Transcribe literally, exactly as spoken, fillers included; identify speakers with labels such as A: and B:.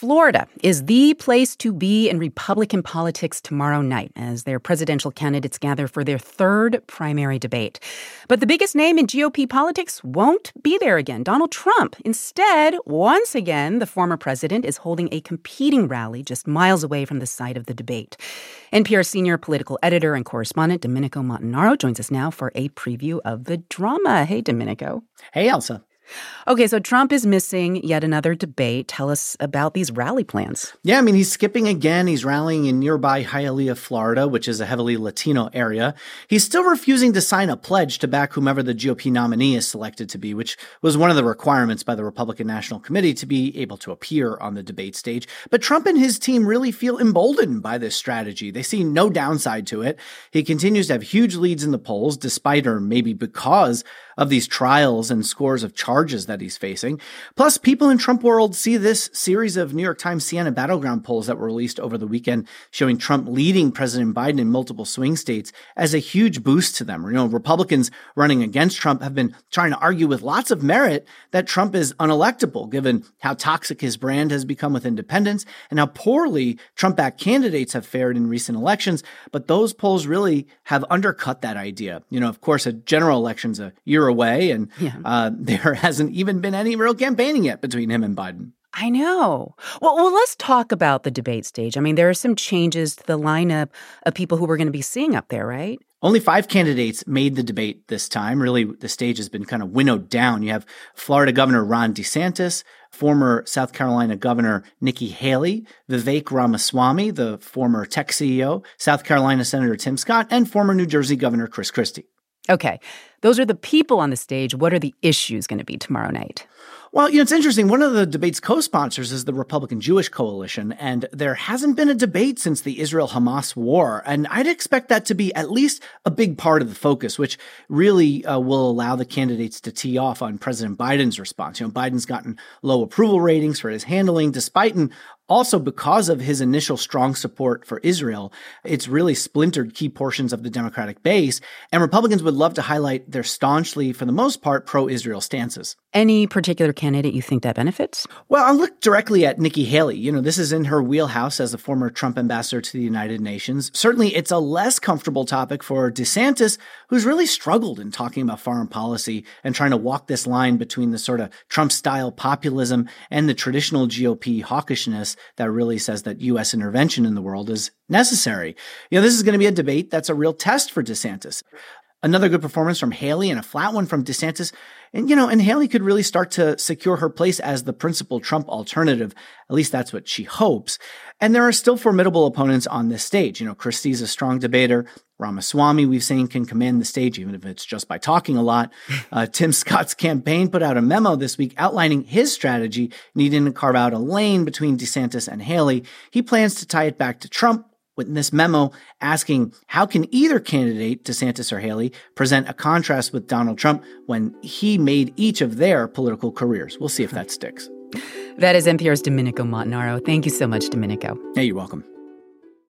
A: Florida is the place to be in Republican politics tomorrow night as their presidential candidates gather for their third primary debate. But the biggest name in G O P politics won't be there again, Donald Trump. Instead, once again, the former president is holding a competing rally just miles away from the site of the debate. N P R senior political editor and correspondent Domenico Montanaro joins us now for a preview of the drama. Hey, Domenico.
B: Hey, Elsa.
A: Okay, so Trump is missing yet another debate. Tell us about these rally plans.
B: Yeah, I mean, he's skipping again. He's rallying in nearby Hialeah, Florida, which is a heavily Latino area. He's still refusing to sign a pledge to back whomever the G O P nominee is selected to be, which was one of the requirements by the Republican National Committee to be able to appear on the debate stage. But Trump and his team really feel emboldened by this strategy. They see no downside to it. He continues to have huge leads in the polls, despite or maybe because of these trials and scores of charges that he's facing. Plus, people in Trump world see this series of New York Times Siena Battleground polls that were released over the weekend showing Trump leading President Biden in multiple swing states as a huge boost to them. You know, Republicans running against Trump have been trying to argue with lots of merit that Trump is unelectable, given how toxic his brand has become with independents and how poorly Trump-backed candidates have fared in recent elections. But those polls really have undercut that idea. You know, of course, a general election's a year away, and yeah. uh, there hasn't even been any real campaigning yet between him and Biden.
A: I know. Well, well, let's talk about the debate stage. I mean, there are some changes to the lineup of people who we're going to be seeing up there, right?
B: Only five candidates made the debate this time. Really, the stage has been kind of winnowed down. You have Florida Governor Ron DeSantis, former South Carolina Governor Nikki Haley, Vivek Ramaswamy, the former tech C E O, South Carolina Senator Tim Scott, and former New Jersey Governor Chris Christie.
A: Okay, those are the people on the stage. What are the issues going to be tomorrow night?
B: Well, you know, it's interesting. One of the debate's co-sponsors is the Republican Jewish Coalition, and there hasn't been a debate since the Israel-Hamas war. And I'd expect that to be at least a big part of the focus, which really uh, will allow the candidates to tee off on President Biden's response. You know, Biden's gotten low approval ratings for his handling, despite an Also, because of his initial strong support for Israel, it's really splintered key portions of the Democratic base, and Republicans would love to highlight their staunchly, for the most part, pro-Israel stances.
A: Any particular candidate you think that benefits?
B: Well, I'll look directly at Nikki Haley. You know, this is in her wheelhouse as a former Trump ambassador to the United Nations. Certainly, it's a less comfortable topic for DeSantis, who's really struggled in talking about foreign policy and trying to walk this line between the sort of Trump-style populism and the traditional G O P hawkishness that really says that U S intervention in the world is necessary. You know, this is going to be a debate that's a real test for DeSantis. Another good performance from Haley and a flat one from DeSantis. And, you know, and Haley could really start to secure her place as the principal Trump alternative. At least that's what she hopes. And there are still formidable opponents on this stage. You know, Christie's a strong debater. Ramaswamy, we've seen, can command the stage, even if it's just by talking a lot. Uh, Tim Scott's campaign put out a memo this week outlining his strategy, needing to carve out a lane between DeSantis and Haley. He plans to tie it back to Trump, with this memo asking how can either candidate, DeSantis or Haley, present a contrast with Donald Trump when he made each of their political careers. We'll see if that sticks.
A: That is N P R's Domenico Montanaro. Thank you so much, Domenico.
B: Hey, you're welcome.